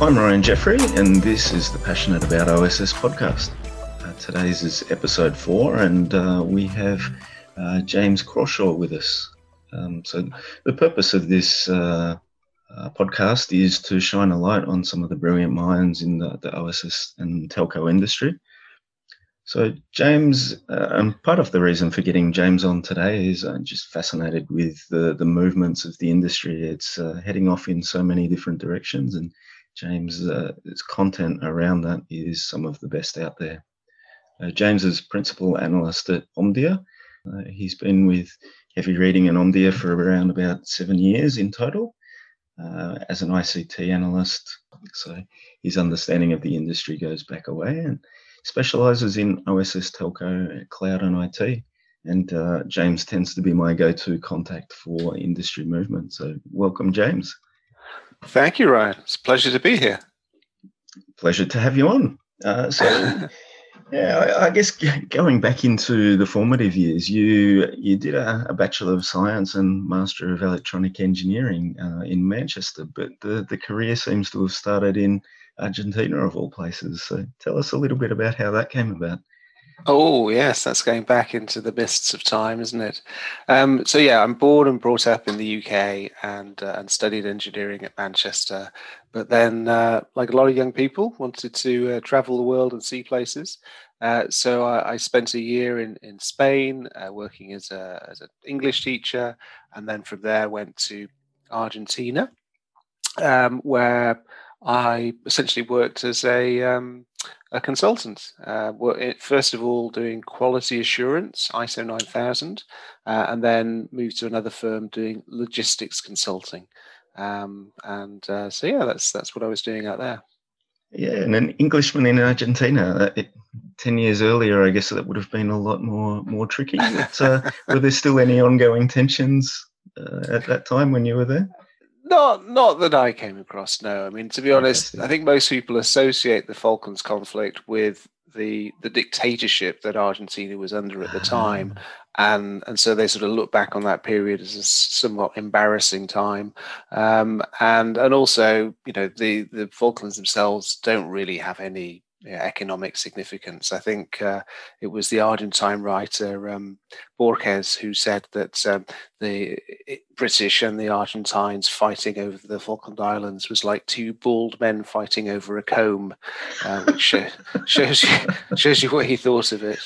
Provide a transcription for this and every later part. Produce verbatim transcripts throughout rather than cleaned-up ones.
I'm Ryan Jeffrey, and this is the Passionate About O S S podcast. Uh, today's is episode four, and uh, we have uh, James Crawshaw with us. Um, so the purpose of this uh, uh, podcast is to shine a light on some of the brilliant minds in the, the O S S and telco industry. So James, uh, and part of the reason for getting James on today is I'm just fascinated with the, the movements of the industry. It's uh, heading off in so many different directions, and James' uh, content around that is some of the best out there. Uh, James is principal analyst at Omdia. Uh, he's been with Heavy Reading and Omdia for around about seven years in total uh, as an I C T analyst. So his understanding of the industry goes back a way, and specialises in O S S, telco, cloud and I T. And uh, James tends to be my go-to contact for industry movement. So welcome, James. Thank you, Ryan. It's a pleasure to be here. Pleasure to have you on. Uh, so, yeah, I, I guess going back into the formative years, you you did a, a Bachelor of Science and Master of Electronic Engineering uh, in Manchester, but the, the career seems to have started in Argentina, of all places. So tell us a little bit about how that came about. Oh, yes, that's going back into the mists of time, isn't it? Um, so, yeah, I'm born and brought up in the U K and uh, and studied engineering at Manchester. But then, uh, like a lot of young people, wanted to uh, travel the world and see places. Uh, so I, I spent a year in, in Spain uh, working as a as an English teacher. And then from there went to Argentina, um, where I essentially worked as a um, a consultant. Uh, first of all, doing quality assurance, I S O nine thousand, uh, and then moved to another firm doing logistics consulting. Um, and uh, so, yeah, that's that's what I was doing out there. Yeah, and an Englishman in Argentina. It, Ten years earlier, I guess that would have been a lot more more tricky. But, uh, were there still any ongoing tensions uh, at that time when you were there? Not, not that I came across. No, I mean, to be honest, Fantastic. I think most people associate the Falklands conflict with the the dictatorship that Argentina was under at the time, and and so they sort of look back on that period as a somewhat embarrassing time, um, and and also, you know, the the Falklands themselves don't really have any yeah, economic significance. I think uh, it was the Argentine writer um, Borges who said that um, the British and the Argentines fighting over the Falkland Islands was like two bald men fighting over a comb, uh, which sh- shows you shows you what he thought of it.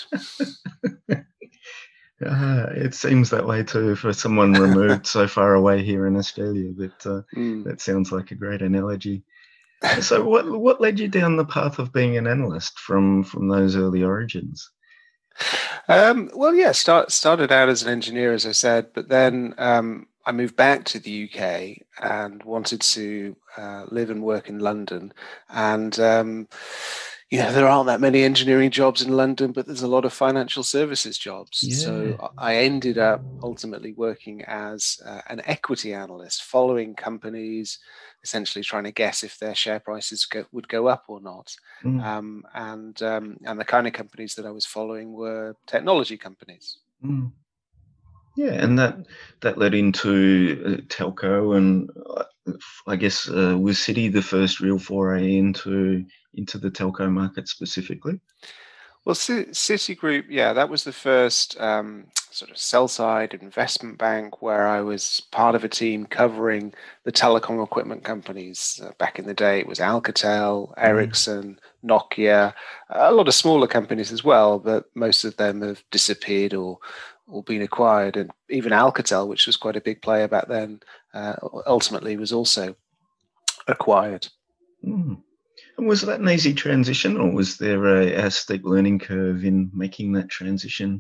Uh, it seems that way too for someone removed so far away here in Australia, but uh, mm. that sounds like a great analogy. So what what led you down the path of being an analyst from, from those early origins? Um, well, yeah, start, started out as an engineer, as I said, but then um, I moved back to the U K and wanted to uh, live and work in London. And, um, you know, there aren't that many engineering jobs in London, but there's a lot of financial services jobs. Yeah. So I ended up ultimately working as uh, an equity analyst, following companies, essentially trying to guess if their share prices go, would go up or not. Mm. Um, and um, and the kind of companies that I was following were technology companies. Mm. Yeah, and that that led into uh, telco, and uh, I guess uh, was Citi the first real foray into into the telco market specifically? Well, C- Citigroup, yeah, that was the first um, sort of sell-side investment bank where I was part of a team covering the telecom equipment companies. Uh, back in the day, it was Alcatel, Ericsson, mm. Nokia, a lot of smaller companies as well, but most of them have disappeared or or been acquired. And even Alcatel, which was quite a big player back then, uh, ultimately was also acquired. Mm. And was that an easy transition, or was there a, a steep learning curve in making that transition?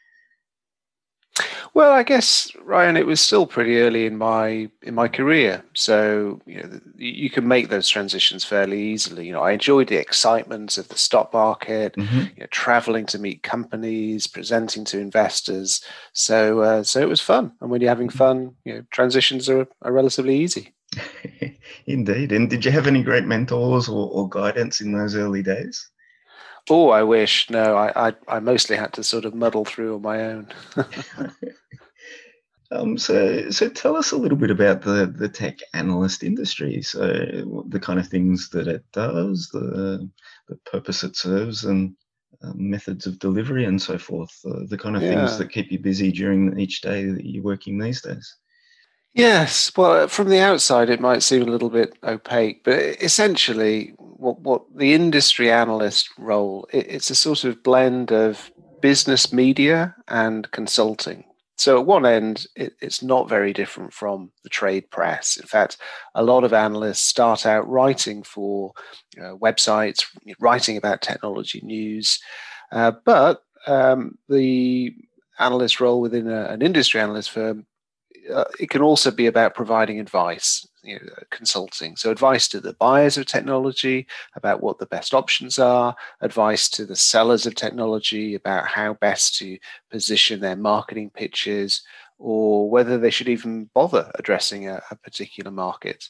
Well, I guess, Ryan, it was still pretty early in my in my career, so you know you can make those transitions fairly easily. You know, I enjoyed the excitement of the stock market, mm-hmm. you know, traveling to meet companies, presenting to investors. So, uh, so it was fun, and when you're having fun, you know, transitions are, are relatively easy. Indeed. And did you have any great mentors or, or guidance in those early days? Oh, I wish. No, I, I, I mostly had to sort of muddle through on my own. Um, so, so tell us a little bit about the, the tech analyst industry. So, the kind of things that it does, the the purpose it serves, and uh, methods of delivery, and so forth. Uh, the kind of things Yeah. that keep you busy during each day that you're working these days. Yes, well, from the outside, it might seem a little bit opaque, but essentially, what, what the industry analyst role, it, it's a sort of blend of business media and consulting. So at one end, it, it's not very different from the trade press. In fact, a lot of analysts start out writing for uh, websites, writing about technology news, uh, but um, the analyst role within a, an industry analyst firm, uh, it can also be about providing advice, you know, consulting. So advice to the buyers of technology about what the best options are, advice to the sellers of technology about how best to position their marketing pitches, or whether they should even bother addressing a, a particular market.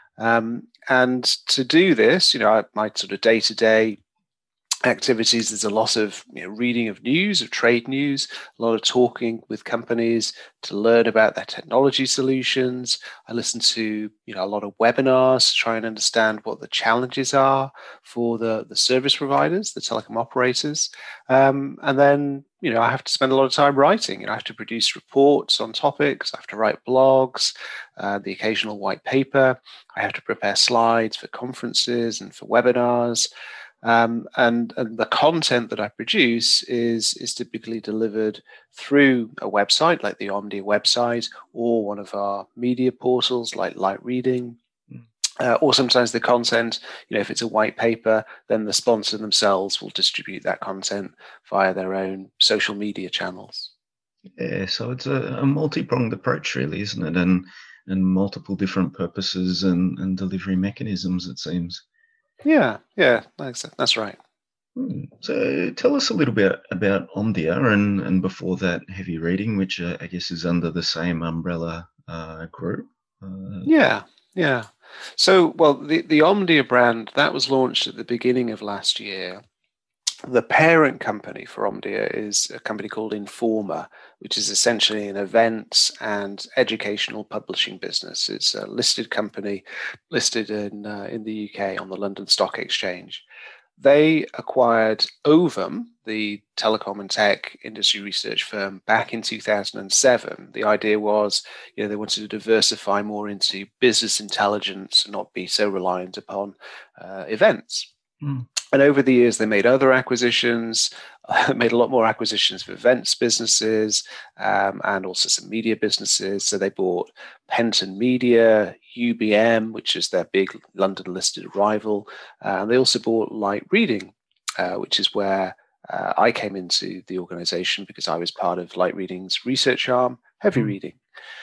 Um, and to do this, you know, my sort of day-to-day activities, there's a lot of, you know, reading of news, of trade news, a lot of talking with companies to learn about their technology solutions. I listen to, you know, a lot of webinars to try and understand what the challenges are for the the service providers, the telecom operators. Um, and then, you know, I have to spend a lot of time writing. You know, I have to produce reports on topics, I have to write blogs, uh, the occasional white paper. I have to prepare slides for conferences and for webinars. Um, and, and the content that I produce is, is typically delivered through a website like the Omdia website, or one of our media portals like Light Reading. Uh, or sometimes the content, you know, if it's a white paper, then the sponsor themselves will distribute that content via their own social media channels. Yeah, so it's a, a multi-pronged approach, really, isn't it? And and multiple different purposes and, and delivery mechanisms, it seems. Yeah, yeah, that's, that's right. Hmm. So tell us a little bit about Omdia and, and before that, Heavy Reading, which uh, I guess is under the same umbrella uh, group. Uh, Yeah, yeah. So, well, the, the Omdia brand, that was launched at the beginning of last year. The parent company for Omdia is a company called Informa, which is essentially an events and educational publishing business. It's a listed company, listed in uh, in the U K on the London Stock Exchange. They acquired Ovum, the telecom and tech industry research firm, back in two thousand seven. The idea was, you know, they wanted to diversify more into business intelligence and not be so reliant upon uh, events. hmm. And over the years, they made other acquisitions, uh, made a lot more acquisitions for events businesses, um, and also some media businesses. So they bought Penton Media, U B M, which is their big London-listed rival, uh, and they also bought Light Reading, uh, which is where uh, I came into the organization because I was part of Light Reading's research arm, Heavy Hmm. Reading.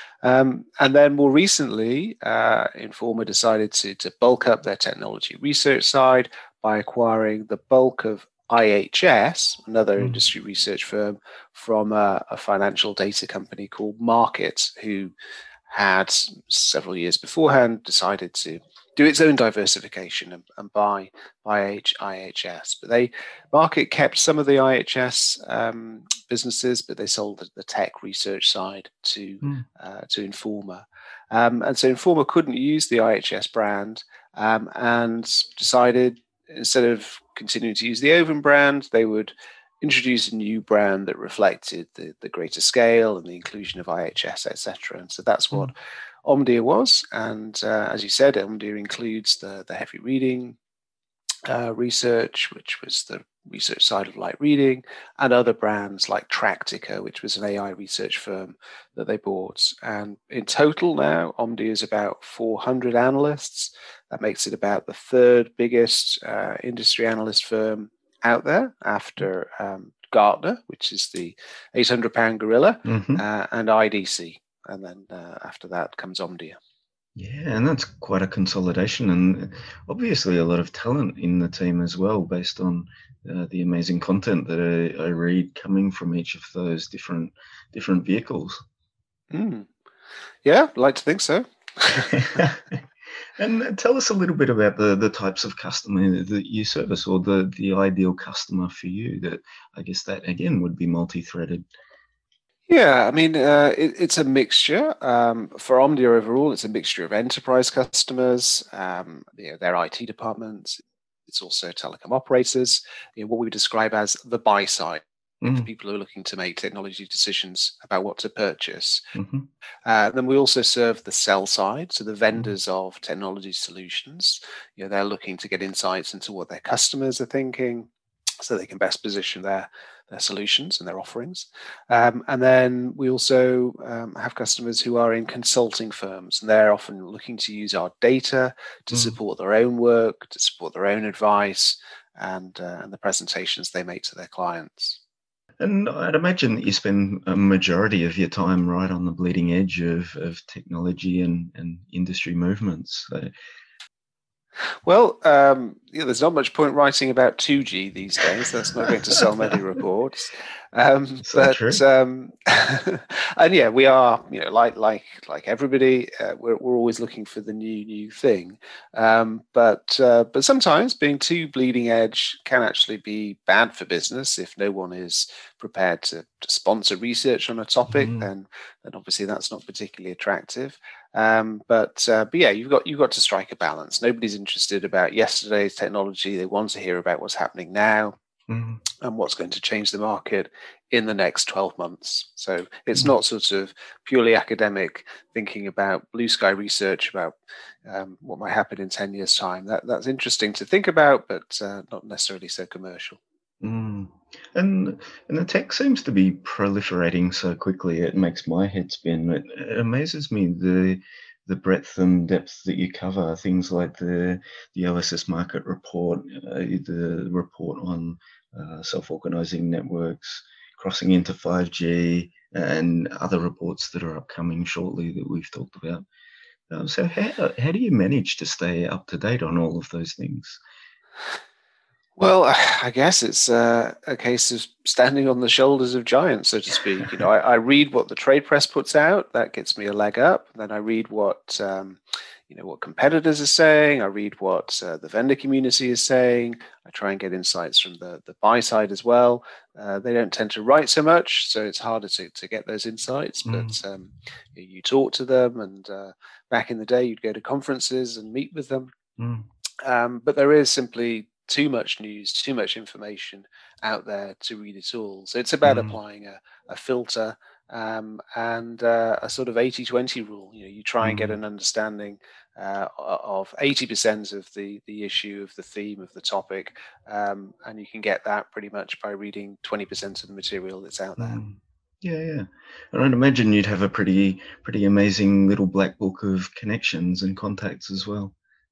Um, and then more recently, uh, Informa decided to, to bulk up their technology research side by acquiring the bulk of I H S, another Hmm. industry research firm, from a, a financial data company called Market, who had several years beforehand decided to do its own diversification and, and buy buy I H S. But they Market kept some of the I H S um, businesses, but they sold the, the tech research side to Hmm. uh, to Informa. Um, and so Informa couldn't use the I H S brand, um, and decided, instead of continuing to use the Ovum brand, they would introduce a new brand that reflected the, the greater scale and the inclusion of I H S, et cetera. And so that's Hmm. what Omdia was. And uh, as you said, Omdia includes the, the heavy reading uh, research, which was the research side of Light Reading, and other brands like Tractica, which was an A I research firm that they bought. And in total now, Omdia is about four hundred analysts. That makes it about the third biggest uh, industry analyst firm out there after um, Gartner, which is the eight hundred pound gorilla, Mm-hmm. uh, and I D C. And then uh, after that comes Omdia. Yeah, and that's quite a consolidation, and obviously a lot of talent in the team as well, based on uh, the amazing content that I, I read coming from each of those different different vehicles. Mm. Yeah, I'd like to think so. And tell us a little bit about the, the types of customer that you service, or the, the ideal customer for you. That I guess that again would be multi-threaded. Yeah, I mean, uh, it, it's a mixture. Um, for Omdia overall, it's a mixture of enterprise customers, um, you know, their I T departments. It's also telecom operators, you know, what we would describe as the buy side, the Mm, people who are looking to make technology decisions about what to purchase. hmm Uh, then we also serve the sell side, so the mm, vendors of technology solutions. You know, they're looking to get insights into what their customers are thinking, so they can best position their their solutions and their offerings. Um, and then we also um, have customers who are in consulting firms, and they're often looking to use our data to mm. support their own work, to support their own advice, and uh, and the presentations they make to their clients. And I'd imagine that you spend a majority of your time right on the bleeding edge of, of technology and, and industry movements. So, Well, um, yeah, there's not much point writing about two G these days. That's not going to sell many reports. Um, so but true. um, and yeah, we are, you know, like like like everybody, uh, we're we're always looking for the new new thing. Um, but uh, but sometimes being too bleeding edge can actually be bad for business if no one is prepared to, to sponsor research on a topic. Mm, Then then obviously that's not particularly attractive. Um, but uh, but yeah, you've got you've got to strike a balance. Nobody's interested about yesterday's technology. They want to hear about what's happening now mm, and what's going to change the market in the next twelve months. So it's mm. not sort of purely academic thinking about blue sky research about um, what might happen in ten years' time. That that's interesting to think about, but uh, not necessarily so commercial. Mm. And and the tech seems to be proliferating so quickly. It makes my head spin. It, it amazes me the the breadth and depth that you cover. Things like the the O S S market report, uh, the report on uh, self-organizing networks, crossing into five G, and other reports that are upcoming shortly that we've talked about. Um, so how how do you manage to stay up to date on all of those things? Well, I guess it's uh, a case of standing on the shoulders of giants, so to speak. You know, I, I read what the trade press puts out. That gets me a leg up. Then I read what um, you know what competitors are saying. I read what uh, the vendor community is saying. I try and get insights from the the buy side as well. Uh, they don't tend to write so much, so it's harder to, to get those insights. Mm, But um, you, you talk to them, and uh, back in the day, you'd go to conferences and meet with them. mm, Um, but there is simply too much news, too much information out there to read it all. So it's about mm, applying a, a filter um, and uh, a sort of eighty twenty rule. You know, you try and get mm. an understanding uh, of eighty percent of the, the issue, of the theme, of the topic, um, and you can get that pretty much by reading twenty percent of the material that's out there. Mm. Yeah, yeah. And I'd imagine you'd have a pretty pretty amazing little black book of connections and contacts as well.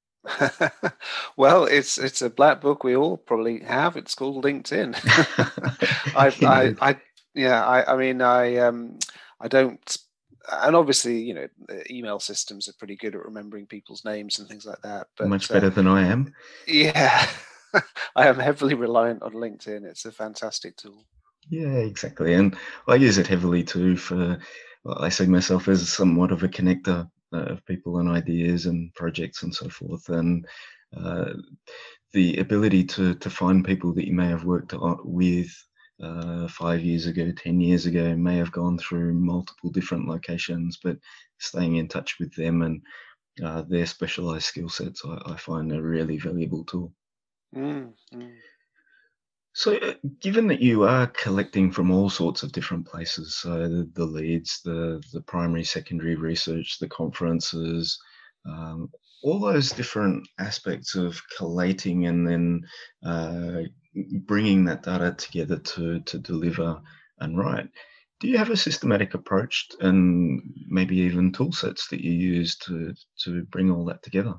Well, it's it's a black book we all probably have. It's called LinkedIn. I, I, Indeed. I, yeah, I, I mean, I, um, I don't, and obviously, you know, the email systems are pretty good at remembering people's names and things like that. But Much uh, better than I am. yeah, I am heavily reliant on LinkedIn. It's a fantastic tool. Yeah, exactly. And I use it heavily too for, well, I see myself as somewhat of a connector uh, of people and ideas and projects and so forth. And uh, the ability to to find people that you may have worked o- with uh, five years ago, ten years ago, may have gone through multiple different locations, but staying in touch with them and uh, their specialized skill sets, I, I find a really valuable tool. Mm, mm. So, uh, given that you are collecting from all sorts of different places, so the, the leads, the the primary, secondary research, the conferences, um, all those different aspects of collating and then uh, bringing that data together to to deliver and write. Do you have a systematic approach and maybe even tool sets that you use to to bring all that together?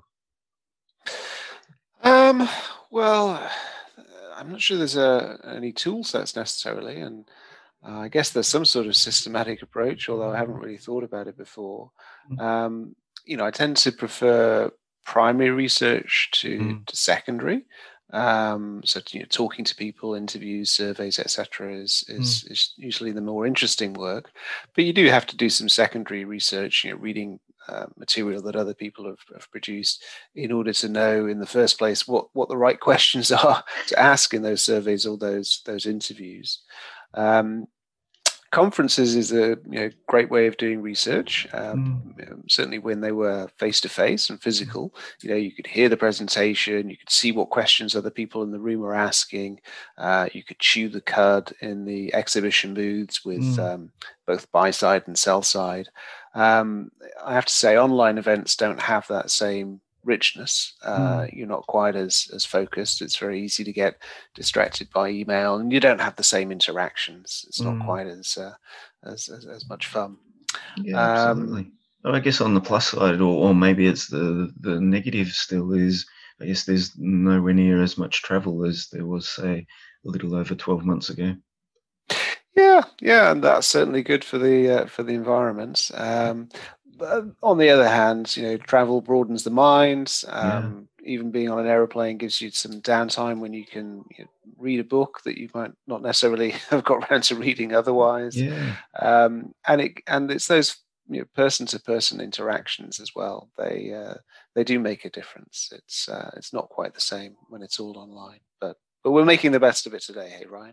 Um, well, uh, I'm not sure there's a, any tool sets necessarily, and uh, I guess there's some sort of systematic approach, although I haven't really thought about it before. Um, you know, I tend to prefer primary research to, Mm, to secondary. Um, so, you know, talking to people, interviews, surveys, et cetera, is, mm, is is usually the more interesting work. But you do have to do some secondary research. You know, reading uh, material that other people have, have produced in order to know, in the first place, what what the right questions are to ask in those surveys or those those interviews. Um, conferences is a you know, great way of doing research. Um, Mm. certainly, when they were face to face and physical, you know, you could hear the presentation, you could see what questions other people in the room were asking. Uh, you could chew the cud in the exhibition booths with Mm. um, both buy side and sell side. Um, I have to say, online events don't have that same richness. Uh, Mm. you're not quite as as focused. It's very easy to get distracted by email, and you don't have the same interactions. It's not Mm. quite as uh, as, as as much fun. Yeah, Um, absolutely. Well, I guess on the plus side, or, or maybe it's the the negative still is, I guess there's nowhere near as much travel as there was, say, a little over twelve months ago. yeah, yeah, and that's certainly good for the uh, for the environment. Um, but on the other hand, you know, travel broadens the mind. Yeah, Um, even being on an aeroplane gives you some downtime when you can you know, read a book that you might not necessarily have got around to reading otherwise. yeah, Um, and it and it's those you know, person-to-person interactions as well. They uh, they do make a difference. It's uh, it's not quite the same when it's all online, but but we're making the best of it today. Hey, Ryan.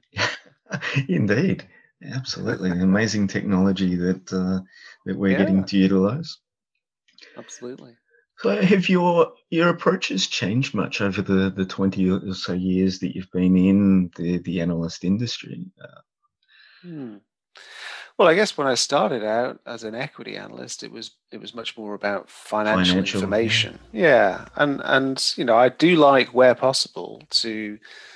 indeed, absolutely. Amazing technology that uh, that we're getting Yeah, to utilize. absolutely. So, have your your approaches changed much over the the twenty or so years that you've been in the the analyst industry? Uh, Hmm. Well, I guess when I started out as an equity analyst, it was it was much more about financial financial, yeah. information. Yeah, and and you know I do like where possible to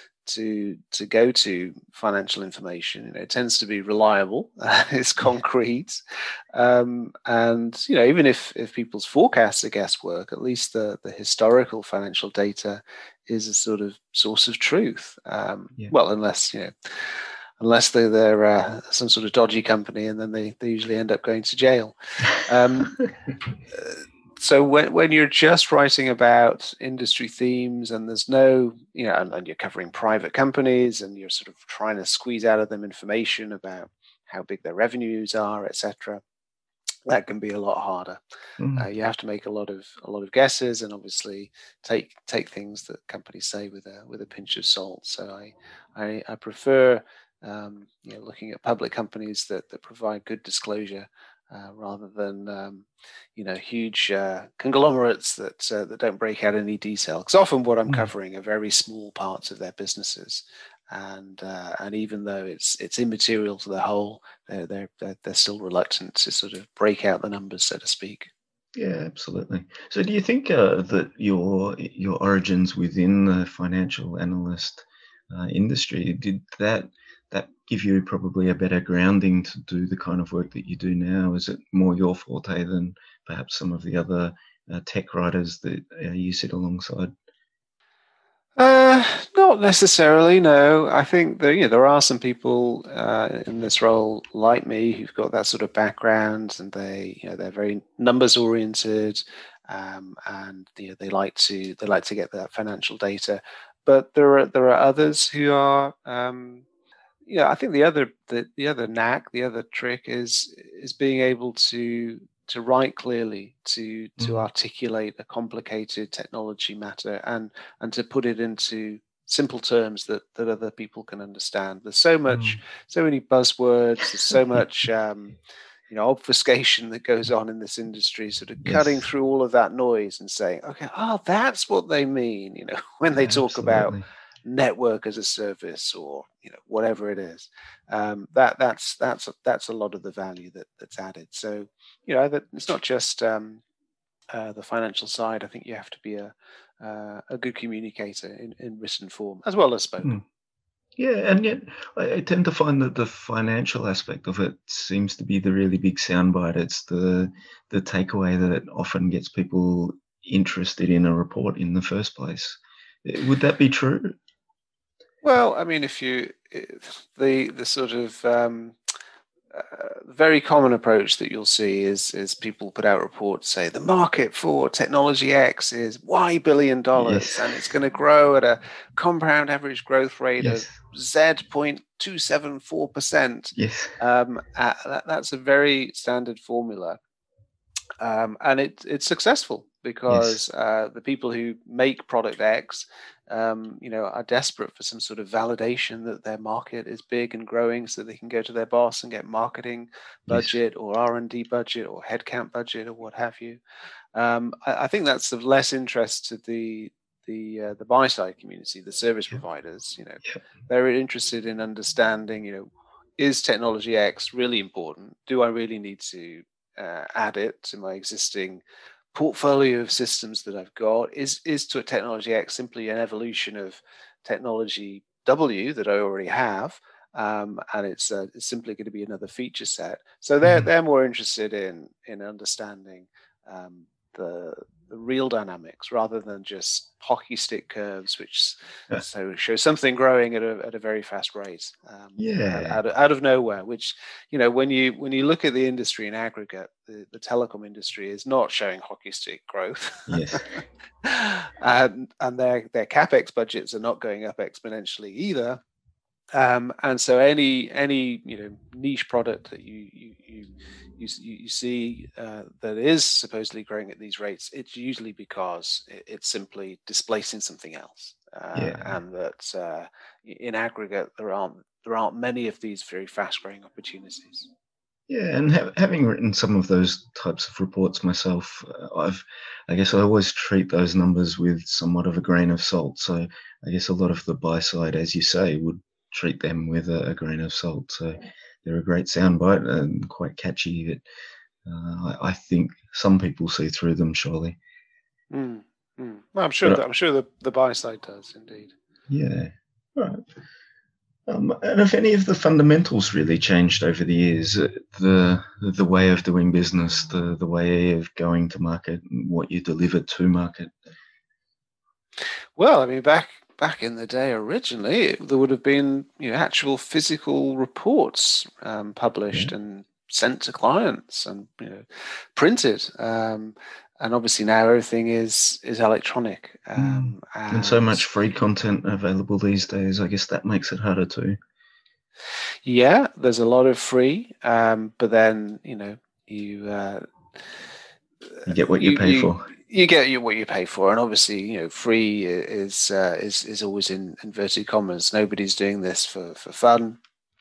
to to go to financial information. You know, it tends to be reliable, it's Yeah. concrete, um, and you know even if if people's forecasts are guesswork, at least the the historical financial data is a sort of source of truth. Um, Yeah. well, unless you know unless they're, they're uh, some sort of dodgy company, and then they, they usually end up going to jail. Um, uh, so when, when you're just writing about industry themes and there's no, you know, and, and you're covering private companies and you're sort of trying to squeeze out of them information about how big their revenues are, et cetera, that can be a lot harder. Uh, Mm. you have to make a lot of a lot of guesses, and obviously take take things that companies say with a with a pinch of salt. So I I, I prefer um, you know looking at public companies that that provide good disclosure uh, rather than um, you know huge uh, conglomerates that uh, that don't break out any detail. Because often what I'm Mm. covering are very small parts of their businesses, and uh, and even though it's it's immaterial to the whole, they're, they're they're they're still reluctant to sort of break out the numbers, so to speak. Yeah, absolutely. So, do you think uh, that your your origins within the financial analyst uh, industry did that that give you probably a better grounding to do the kind of work that you do now? Is it more your forte than perhaps some of the other uh, tech writers that uh, you sit alongside? Uh, not necessarily. No, I think that you know there are some people uh, in this role like me who've got that sort of background, and they you know they're very numbers oriented, um, and you know they like to they like to get that financial data. But there are there are others who are um, yeah, I think the other the, the other knack, the other trick is is being able to to write clearly, to to Mm. articulate a complicated technology matter and and to put it into simple terms that that other people can understand. There's so much, Mm. so many buzzwords. There's so much, um, you know, obfuscation that goes on in this industry. Sort of cutting Yes, through all of that noise and saying, okay, oh, that's what they mean. You know, when they talk about absolutely. network as a service or you know whatever it is um, that that's that's a, that's a lot of the value that that's added. So you know that it's not just um, uh, the financial side. I think you have to be a uh, a good communicator in, in written form as well as spoken. Mm. Yeah, and yet I, I tend to find that the financial aspect of it seems to be the really big soundbite. It's the the takeaway that often gets people interested in a report in the first place. Eh, would that be true? Well, I mean, if you if the the sort of um, uh, very common approach that you'll see is is people put out reports say the market for technology X is Y billion dollars Yes, and it's going to grow at a compound average growth rate of yes, Z point two seven four percent. yes, Um, uh, that, that's a very standard formula, um, and it, it's successful yes. because uh, the people who make product X um, you know, are desperate for some sort of validation that their market is big and growing, so they can go to their boss and get marketing Yes. budget or R and D budget or headcount budget or what have you. Um, I, I think that's of less interest to the the uh, the buy side community, the service Yep. providers. You know, Yep. they're interested in understanding, you know, is technology X really important? Do I really need to uh, add it to my existing portfolio of systems that I've got? Is is to a technology X simply an evolution of technology W that I already have? Um, and it's, uh, it's simply going to be another feature set. So they're Mhm. they're more interested in in understanding um, the the real dynamics rather than just hockey stick curves, which Uh, so show something growing at a at a very fast rate um, out, yeah. out, of, out of nowhere. Which, you know, when you when you look at the industry in aggregate, the, the telecom industry is not showing hockey stick growth, Yes. and and their their capex budgets are not going up exponentially either. Um, and so any any you know niche product that you you you you, you see uh, that is supposedly growing at these rates, it's usually because it, it's simply displacing something else, uh, Yeah. and that uh, in aggregate there aren't there aren't many of these very fast growing opportunities. Yeah, and ha- having written some of those types of reports myself, uh, I've, I guess I always treat those numbers with somewhat of a grain of salt. So I guess a lot of the buy side, as you say, would treat them with a, a grain of salt. So they're a great soundbite and quite catchy. That uh, I, I think some people see through them, surely. Mm, mm. Well, I'm sure But uh, that I'm sure the, the buy side does indeed. yeah, right. Um, and have any of the fundamentals really changed over the years? Uh, The the way of doing business, the the way of going to market, and what you deliver to market. Well, I mean, back back in the day, originally it, there would have been you know actual physical reports um, Yeah. published and sent to clients and you know printed. Um, and obviously now everything is is electronic. Mm. Um, And so and much free content available these days. I guess that makes it harder too. yeah, there's a lot of free, um, but then you know you uh, You get what you you pay you for. you get you what you pay for, and obviously, you know, free is uh, is is always in inverted commas. Nobody's doing this for for fun.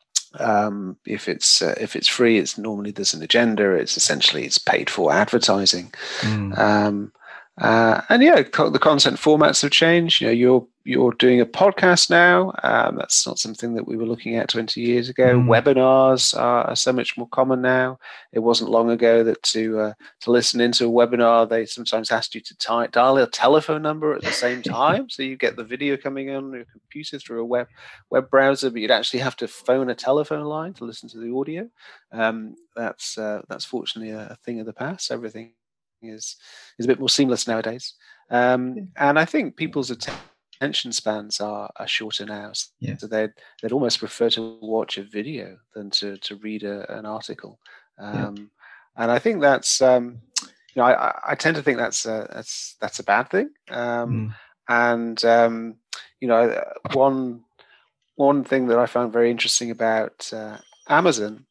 Um, if it's uh, if it's free, it's normally there's an agenda. It's essentially it's paid for advertising. Mm. Um, uh, and yeah, co- the content formats have changed. You know, you're you're doing a podcast now. Um, that's not something that we were looking at twenty years ago. Mm. Webinars are, are so much more common now. It wasn't long ago that to uh, to listen into a webinar, they sometimes asked you to ty- dial a telephone number at the same time, so you get the video coming on your computer through a web web browser, but you'd actually have to phone a telephone line to listen to the audio. Um, that's uh, that's fortunately a, a thing of the past. Everything is is a bit more seamless nowadays, um, and I think people's attention spans are, are shorter now. Yeah. So they'd they'd almost prefer to watch a video than to to read a, an article, Yeah. um, and I think that's um, you know I, I tend to think that's a, that's that's a bad thing, um, Mm. and um, you know one one thing that I found very interesting about uh, Amazon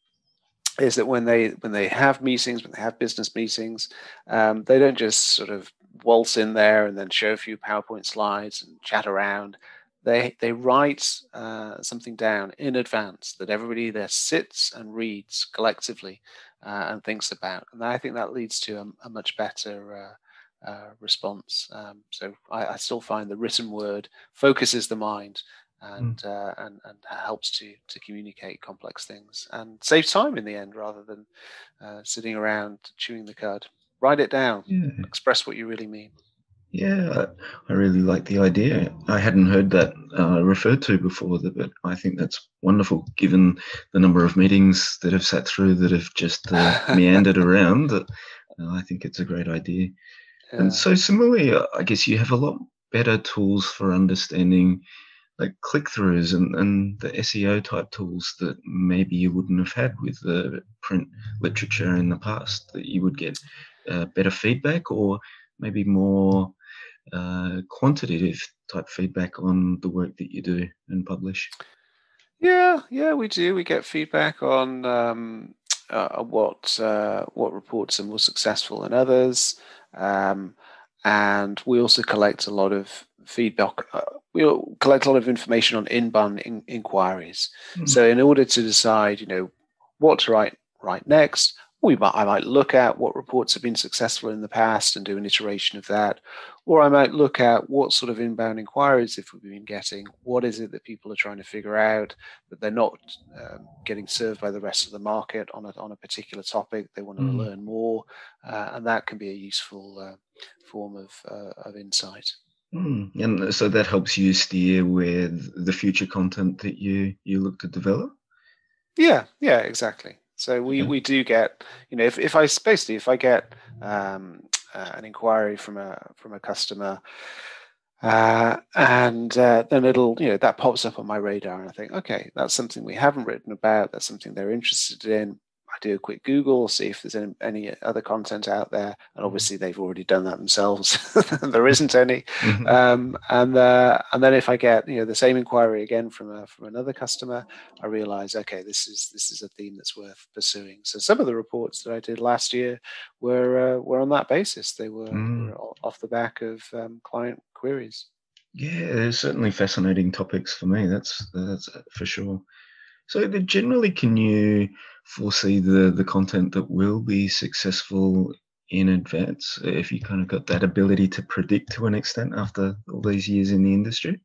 is that when they when they have meetings, when they have business meetings, um, they don't just sort of waltz in there and then show a few PowerPoint slides and chat around. They they write uh, something down in advance that everybody there sits and reads collectively uh, and thinks about, and I think that leads to a, a much better uh, uh, response. Um, so I, I still find the written word focuses the mind Mm. and uh, and and helps to to communicate complex things and saves time in the end rather than uh, sitting around chewing the cud. Write it down. Yeah. Express what you really mean. Yeah, I really like the idea. I hadn't heard that uh, referred to before, but I think that's wonderful, given the number of meetings that have sat through that have just uh, meandered around. Uh, I think it's a great idea. And Yeah. so, similarly, uh, I guess you have a lot better tools for understanding like click-throughs and, and the S E O type tools that maybe you wouldn't have had with the print literature in the past, that you would get uh, better feedback or maybe more uh, quantitative type feedback on the work that you do and publish. Yeah, yeah, we do. We get feedback on um, uh, what uh, what reports are more successful than others, um, and we also collect a lot of feedback. Uh, we'll collect a lot of information on inbound in, inquiries. Mm. So in order to decide, you know, what to write write next, we might I might look at what reports have been successful in the past and do an iteration of that, or I might look at what sort of inbound inquiries if we've been getting. What is it that people are trying to figure out that they're not um, getting served by the rest of the market on a on a particular topic? They want to Mm. learn more, uh, and that can be a useful uh, form of uh, of insight. Mm. And so that helps you steer where the future content that you you look to develop. Yeah, yeah, exactly. So we, Yeah. we do get, you know, if, if I basically if I get um, uh, an inquiry from a from a customer, uh, and uh, then it'll, you know, that pops up on my radar, and I think, okay, that's something we haven't written about. That's something they're interested in. I do a quick Google, see if there's any, any other content out there, and obviously they've already done that themselves. There isn't any, Mhm. um, and uh, and then if I get, you know, the same inquiry again from a, from another customer, I realize, okay, this is this is a theme that's worth pursuing. So some of the reports that I did last year were uh, were on that basis. They were, Mm. were off the back of um, client queries. Yeah, they're certainly fascinating topics for me. That's that's for sure. So then generally, can you foresee the the content that will be successful in advance if you kind of got that ability to predict to an extent after all these years in the industry?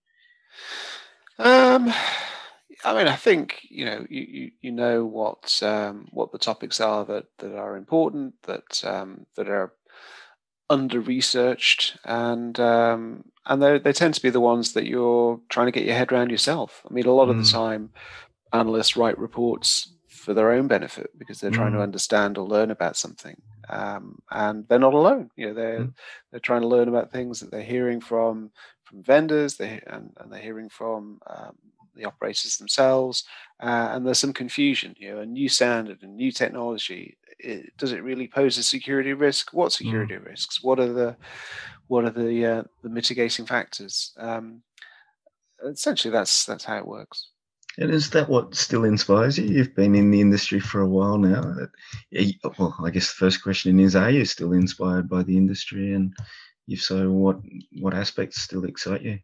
Um, I mean, I think, you know, you you, you know what um, what the topics are that, that are important, that um, that are under researched, and um, and they they tend to be the ones that you're trying to get your head around yourself. I mean, a lot of the Mm. time, analysts write reports for their own benefit because they're trying to Mm. understand or learn about something, um, and they're not alone. You know, they're Mm. they're trying to learn about things that they're hearing from from vendors, they and, and they're hearing from um, the operators themselves, uh, and there's some confusion. You know, a new standard, a new technology. It, does it really pose a security risk? What Mm. security risks? What are the what are the uh, the mitigating factors? Um, essentially, that's that's how it works. And is that what still inspires you? You've been in the industry for a while now. That- yeah, you- Well, I guess the first question is: are you still inspired by the industry? And if so, what what aspects still excite you?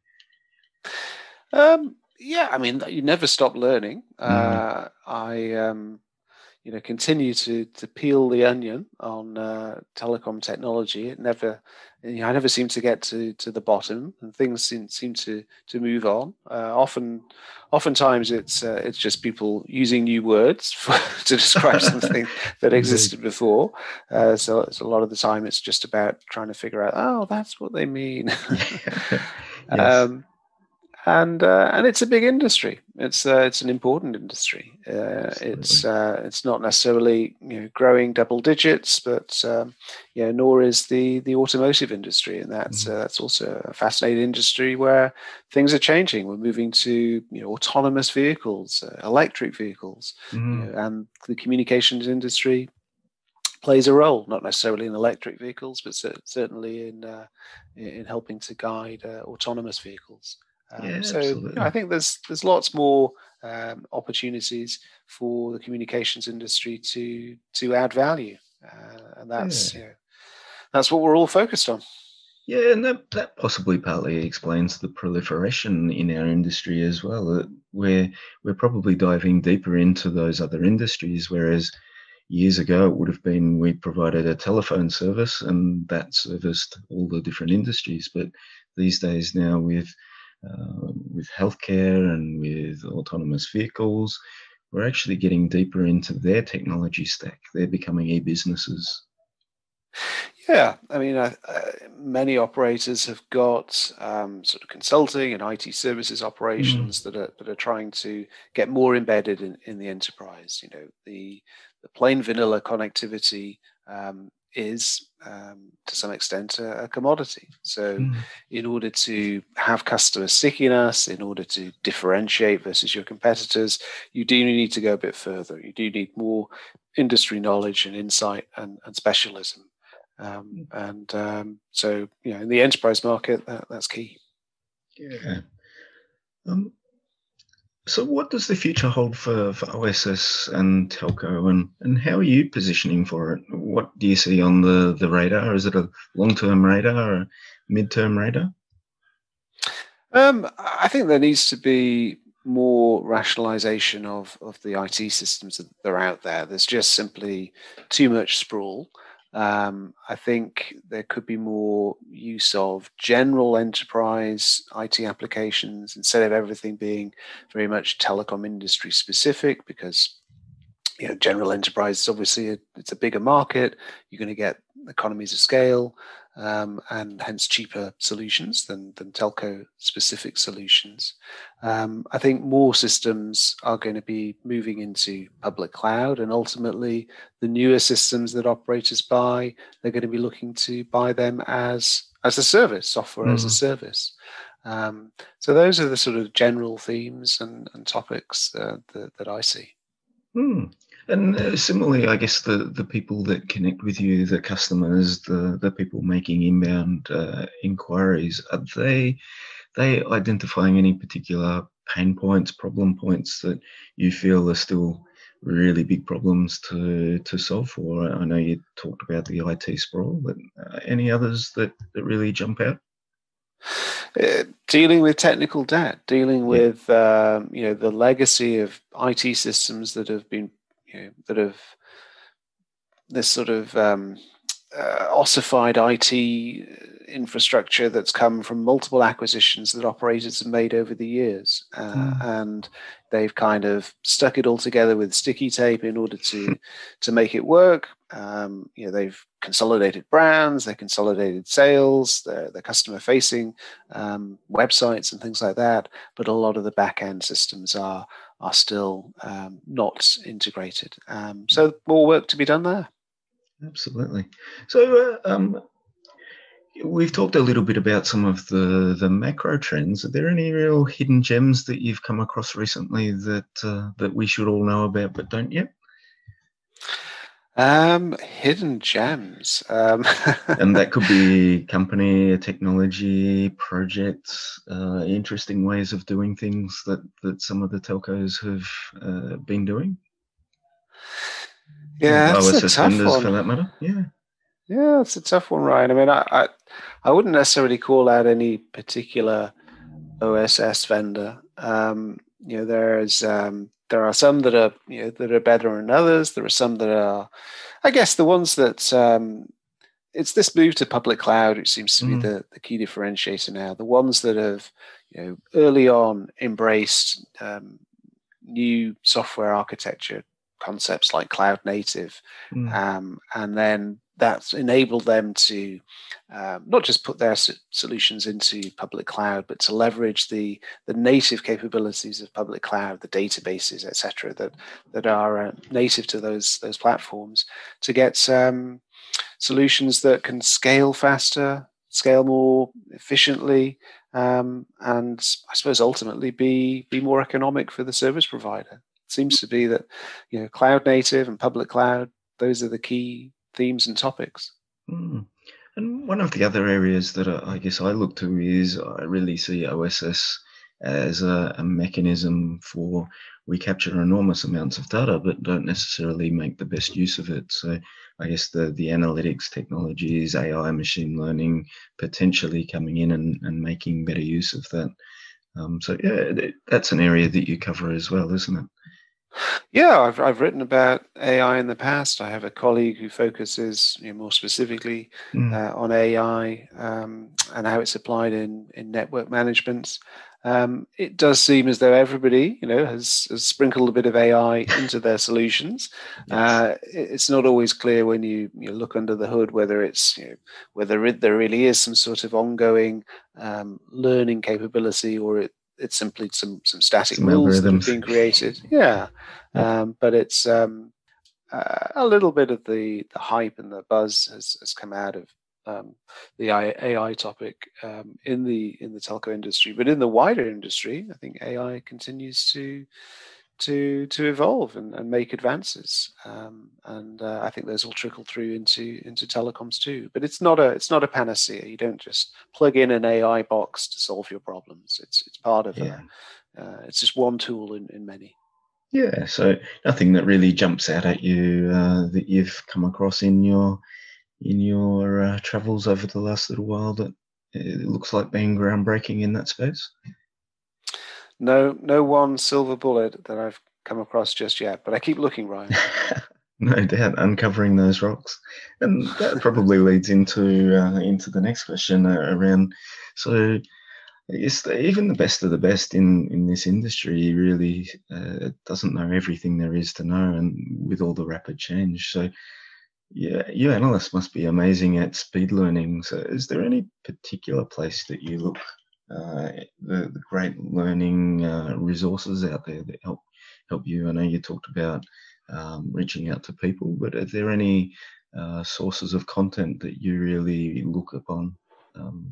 Um, yeah, I mean, you never stop learning. Mm. Uh, I, um, you know, continue to to peel the onion on uh, telecom technology. It never, you know, I never seem to get to to the bottom, and things seem seem to to move on. Uh, often, oftentimes, it's uh, it's just people using new words for, to describe something that Indeed. existed before. Uh, so, so a lot of the time, it's just about trying to figure out, oh, that's what they mean. Yeah. Yes. um, and uh, and it's a big industry. It's uh, it's an important industry. Uh, it's Absolutely. uh, it's not necessarily, you know, growing double digits, but um, you know, nor is the the automotive industry, and that's Mm. uh, that's also a fascinating industry where things are changing. We're moving to, you know, autonomous vehicles, uh, electric vehicles, you Mm. know, and the communications industry plays a role, not necessarily in electric vehicles, but cer- certainly in uh, in helping to guide uh, autonomous vehicles. Um, Yeah, so, you know, I absolutely. think there's there's lots more um, opportunities for the communications industry to to add value, uh, and that's, you Yeah. know, that's what we're all focused on. Yeah, and that, that possibly partly explains the proliferation in our industry as well. That we're we're probably diving deeper into those other industries, whereas years ago it would have been we provided a telephone service and that serviced all the different industries. But these days now with uh, with healthcare and with autonomous vehicles, we're actually getting deeper into their technology stack. They're becoming e-businesses. Yeah, I mean, uh, uh, many operators have got um, sort of consulting and I T services Mm. operations that are that are trying to get more embedded in, in the enterprise. You know, the the plain vanilla connectivity um, is um, to some extent a, a commodity. So, Mm. in order to have customer stickiness, in order to differentiate versus your competitors, you do need to go a bit further. You do need more industry knowledge and insight and, and specialism. Um, and um, so, you know, in the enterprise market, that, that's key. Yeah. Um, so what does the future hold for, for O S S and telco, and, and how are you positioning for it? What do you see on the, the radar? Is it a long-term radar or a mid-term radar? Um, I think there needs to be more rationalization of, of the I T systems that are out there. There's just simply too much sprawl. Um, I think there could be more use of general enterprise I T applications instead of everything being very much telecom industry specific, because you know, general enterprise is obviously a, it's a bigger market. You're going to get economies of scale, um, and hence cheaper solutions than than telco specific solutions. Um, I think more systems are going to be moving into public cloud, and ultimately the newer systems that operators buy, they're going to be looking to buy them as as a service, software as a Mm. service. Um, so those are the sort of general themes and, and topics uh, that, that I see. Mm. And uh, similarly, I guess the, the people that connect with you, the customers, the, the people making inbound uh, inquiries, are they they identifying any particular pain points, problem points that you feel are still really big problems to to solve for? I know you talked about the I T sprawl, but uh, any others that, that really jump out? Uh, dealing with technical debt, dealing Yeah. with um, you know the legacy of I T systems that have been you know, that have this sort of um, uh, ossified I T infrastructure that's come from multiple acquisitions that operators have made over the years, uh, Mm. and they've kind of stuck it all together with sticky tape in order to to make it work. Um, you know, they've consolidated brands, they consolidated sales, their their customer facing um, websites and things like that. But a lot of the back end systems are are still um, not integrated. Um, so more work to be done there. Absolutely. So, uh, um, we've talked a little bit about some of the the macro trends. Are there any real hidden gems that you've come across recently that uh, that we should all know about but don't yet? Um, hidden gems. Um, And that could be company, technology, projects, uh, interesting ways of doing things that that some of the telcos have uh, been doing, or yeah, that's a O S S tough vendors for one. that matter. Yeah. Yeah, it's a tough one, Ryan. I mean, I, I, I wouldn't necessarily call out any particular O S S vendor. Um, you know, there's um, there are some that are you know that are better than others. There are some that are, I guess, the ones that um, it's this move to public cloud, which seems to be Mm, the, the key differentiator now. The ones that have, you know, early on embraced um, new software architecture concepts like cloud native, mm, um, and then that's enabled them to um, not just put their so- solutions into public cloud, but to leverage the the native capabilities of public cloud, the databases, et cetera, that that are uh, native to those those platforms, to get um, solutions that can scale faster, scale more efficiently, um, and I suppose ultimately be be more economic for the service provider. It seems to be that you know cloud native and public cloud; those are the key themes and topics. mm. And one of the other areas that I I guess I look to is I really see O S S as a, a mechanism for we capture enormous amounts of data, but don't necessarily make the best use of it. So I guess the the analytics technologies, A I, machine learning, potentially coming in and, and making better use of that. Um, so yeah, th- that's an area that you cover as well, isn't it? Yeah, I've I've written about A I in the past. I have a colleague who focuses you know, more specifically Mm, uh, on A I um, and how it's applied in in network management. Um, it does seem as though everybody, you know, has, has sprinkled a bit of A I into their solutions. yes. Uh, it- it's not always clear when you, you look under the hood whether it's you know, whether it, there really is some sort of ongoing um, learning capability, or it, it's simply some some static Some rules that have algorithms. been created. Yeah, Yep. um, but it's um, uh, a little bit of the, the hype and the buzz has, has come out of um, the A I topic um, in the in the telco industry, but in the wider industry, I think A I continues to to to evolve and, and make advances, um, and uh, I think those will trickle through into into telecoms too. But it's not a it's not a panacea. You don't just plug in an A I box to solve your problems. It's it's part of Yeah. a uh, it's just one tool in, in many. Yeah, so nothing that really jumps out at you uh, that you've come across in your in your uh, travels over the last little while that it looks like being groundbreaking in that space? No, no one silver bullet that I've come across just yet, but I keep looking, Ryan. No doubt, uncovering those rocks, and that probably leads into uh, into the next question uh, around. So, I guess the, even the best of the best in in this industry really uh, doesn't know everything there is to know, and with all the rapid change. So, yeah, you analysts must be amazing at speed learning. So, is there any particular place that you look uh, the, the great learning uh, resources out there that help help you? I know you talked about um, reaching out to people, but are there any uh, sources of content that you really look upon? Um,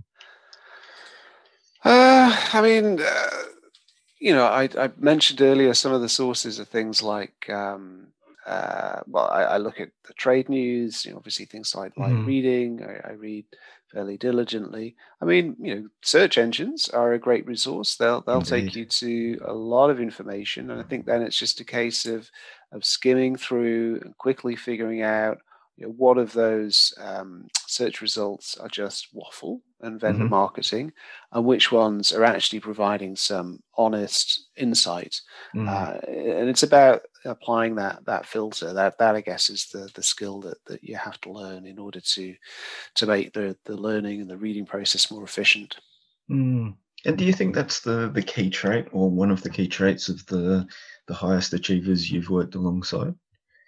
Uh, I mean, uh, you know, I, I mentioned earlier some of the sources are things like, um, uh, well, I, I look at the trade news, you know, obviously things like like mhm, reading. I, I read fairly diligently. I mean, you know, search engines are a great resource. They'll they'll take indeed. you to a lot of information, and I think then it's just a case of of skimming through and quickly figuring out, you know, what of those um, search results are just waffle and vendor Hmm. marketing, and which ones are actually providing some honest insight. Mm. Uh, and it's about applying that that filter. That that I guess is the the skill that that you have to learn in order to to make the the learning and the reading process more efficient. Mm. And do you think that's the the key trait, or one of the key traits of the the highest achievers you've worked alongside?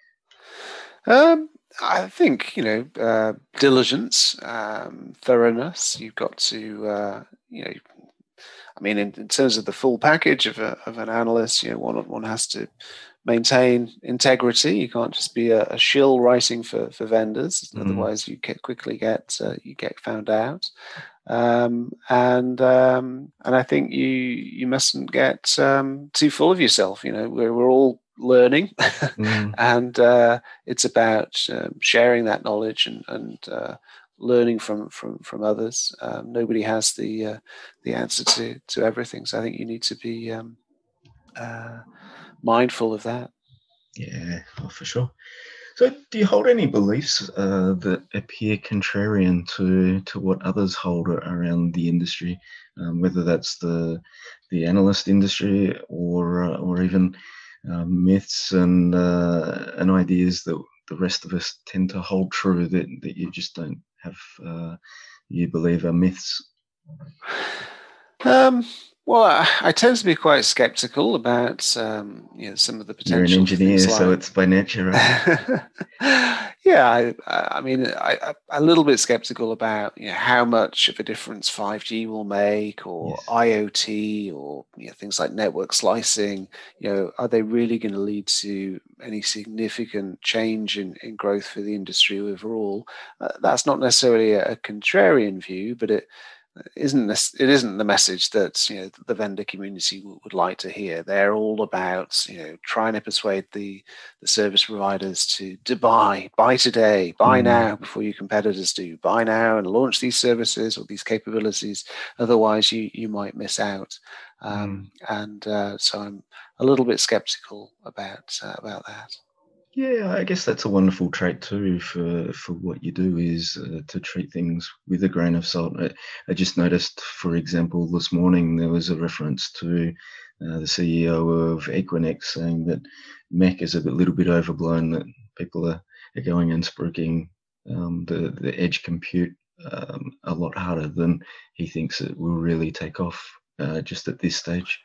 Um, I think you know uh, diligence, um, thoroughness. You've got to uh, you know. I mean, in, in terms of the full package of a, of an analyst, you know, one one has to maintain integrity. You can't just be a, a shill writing for, for vendors, Mm. otherwise you get quickly get uh, you get found out. Um, and um, and I think you you mustn't get um, too full of yourself. You know, we're we're all learning, Mm. and uh, it's about um, sharing that knowledge and and uh, learning from from from others. Um, nobody has the uh, the answer to to everything, so I think you need to be um, uh, mindful of that. Yeah, oh, for sure. So, do you hold any beliefs uh, that appear contrarian to to what others hold a- around the industry, um, whether that's the the analyst industry or uh, or even uh, myths and uh, and ideas that the rest of us tend to hold true that that you just don't have uh, you believe are myths? Um, well, I, I tend to be quite skeptical about um, you know some of the You're an potential for things engineer, so like. it's by nature, right? Yeah, I, I mean, I, I, a little bit skeptical about you know how much of a difference five G will make, or Yes. IoT, or you know, things like network slicing. You know, are they really going to lead to any significant change in, in growth for the industry overall? Uh, that's not necessarily a, a contrarian view, but it isn't this, it isn't the message that you know the vendor community w- would like to hear. They're all about you know trying to persuade the the service providers to to buy, buy today, buy Mm, now before your competitors do, buy now and launch these services or these capabilities. Otherwise, you you might miss out. Um, mm. and uh, so I'm a little bit skeptical about uh, about that. Yeah, I guess that's a wonderful trait too for for what you do is uh, to treat things with a grain of salt. I, I just noticed, for example, this morning there was a reference to uh, the C E O of Equinix saying that Mac is a bit, little bit overblown, that people are, are going and spruiking um, the the edge compute um, a lot harder than he thinks it will really take off uh, just at this stage.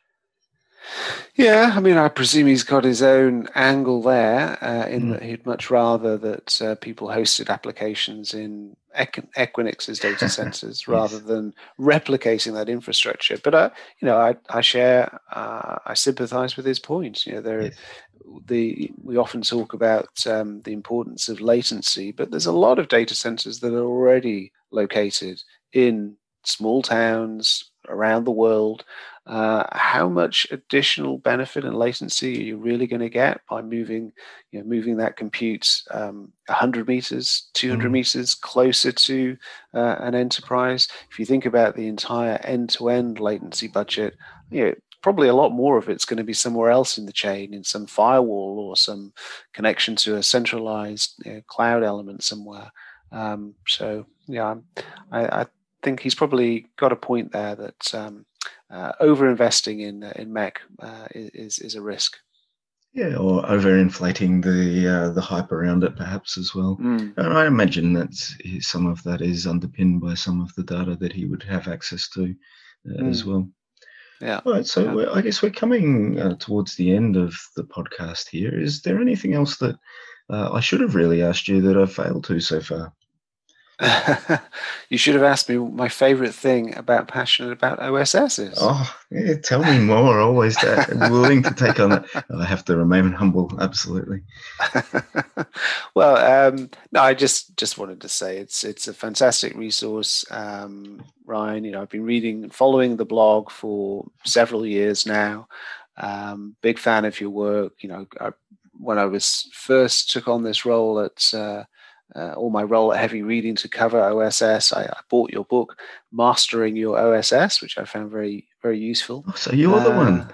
Yeah, I mean, I presume he's got his own angle there, uh, in Mm. that he'd much rather that uh, people hosted applications in Equ- Equinix's data centers rather Yes. than replicating that infrastructure. But uh, you know, I I share, uh, I sympathise with his point. You know, there, Yes. the we often talk about um, the importance of latency, but there's a lot of data centers that are already located in small towns around the world. Uh, how much additional benefit and latency are you really going to get by moving, you know, moving that compute um, one hundred meters, two hundred Mm. meters closer to uh, an enterprise? If you think about the entire end-to-end latency budget, you know, probably a lot more of it's going to be somewhere else in the chain, in some firewall or some connection to a centralized you know, cloud element somewhere. Um, so yeah, I, I think he's probably got a point there that um, uh, over-investing in uh, in mech uh, is is a risk. Yeah, or overinflating the uh, the hype around it, perhaps as well. Mm. And I imagine that some of that is underpinned by some of the data that he would have access to uh, mm. as well. Yeah. All right, so yeah. I guess we're coming uh, towards the end of the podcast here. Is there anything else that uh, I should have really asked you that I've failed to so far? You should have asked me what my favorite thing about Passionate About O S S is. Oh, yeah, tell me more. Always that. Willing to take on that. I have to remain humble, absolutely. Well, um, no, I just, just wanted to say it's it's a fantastic resource, um, Ryan. You know, I've been reading and following the blog for several years now. Um, big fan of your work. You know, I, when I was first took on this role at uh, Uh, or my role at Heavy Reading to cover O S S, I, I bought your book, Mastering Your O S S, which I found very, very useful. Oh, so you're uh, the one.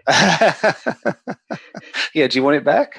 Yeah, do you want it back?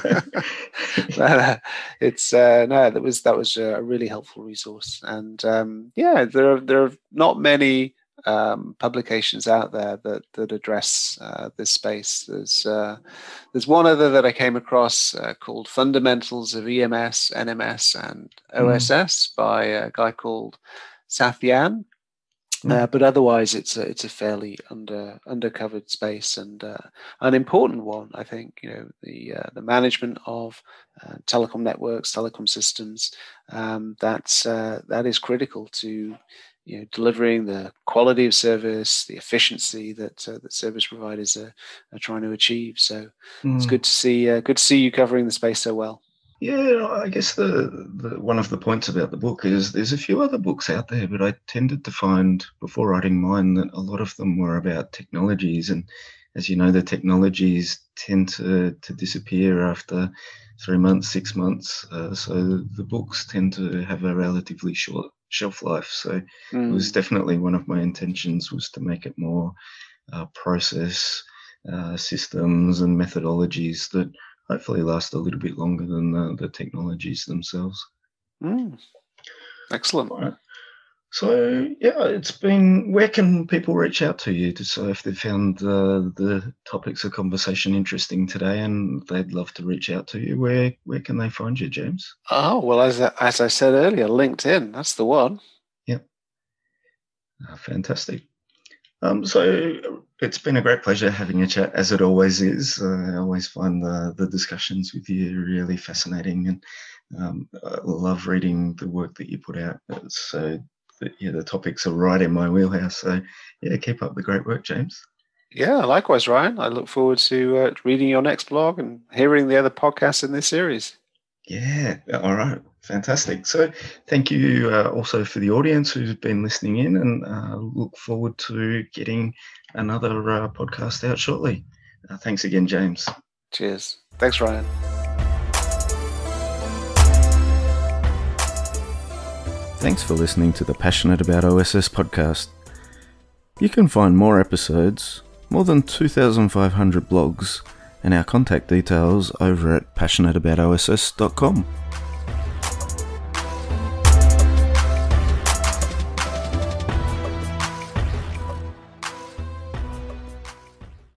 no, no, it's uh, no, that was that was a really helpful resource, and um, yeah, there are there are not many um, publications out there that that address uh, this space. There's uh, there's one other that I came across uh, called Fundamentals of E M S, N M S, and O S S mm. by a guy called Sathyan. Mm. Uh, but otherwise, it's a it's a fairly under undercovered space, and uh, an important one, I think. You know, the uh, the management of uh, telecom networks, telecom systems. Um, that's uh, that is critical to, you know, delivering the quality of service, the efficiency that uh, that service providers are, are trying to achieve. So mm. it's good to see uh, good to see you covering the space so well. Yeah, I guess the, the one of the points about the book is there's a few other books out there, but I tended to find before writing mine that a lot of them were about technologies, and as you know, the technologies tend to to disappear after three months, six months. Uh, so the books tend to have a relatively short shelf life. So mm. it was definitely one of my intentions was to make it more uh, process uh, systems and methodologies that hopefully last a little bit longer than the, the technologies themselves. Mm. Excellent. All right. So, yeah, it's been, where can people reach out to you to so if they found uh, the topics of conversation interesting today and they'd love to reach out to you, where where can they find you, James? Oh, well, as, as I said earlier, LinkedIn, that's the one. Yep. Oh, fantastic. Um, so it's been a great pleasure having a chat, as it always is. Uh, I always find the, the discussions with you really fascinating, and um, I love reading the work that you put out. So, the, yeah, the topics are right in my wheelhouse. So, yeah, keep up the great work, James. Yeah, likewise, Ryan. I look forward to uh, reading your next blog and hearing the other podcasts in this series. Yeah, all right. Fantastic. So thank you uh, also for the audience who's been listening in, and uh, look forward to getting another uh, podcast out shortly. Uh, thanks again, James. Cheers. Thanks, Ryan. Thanks for listening to the Passionate About O S S podcast. You can find more episodes, more than two thousand five hundred blogs, and our contact details over at passionate about O S S dot com.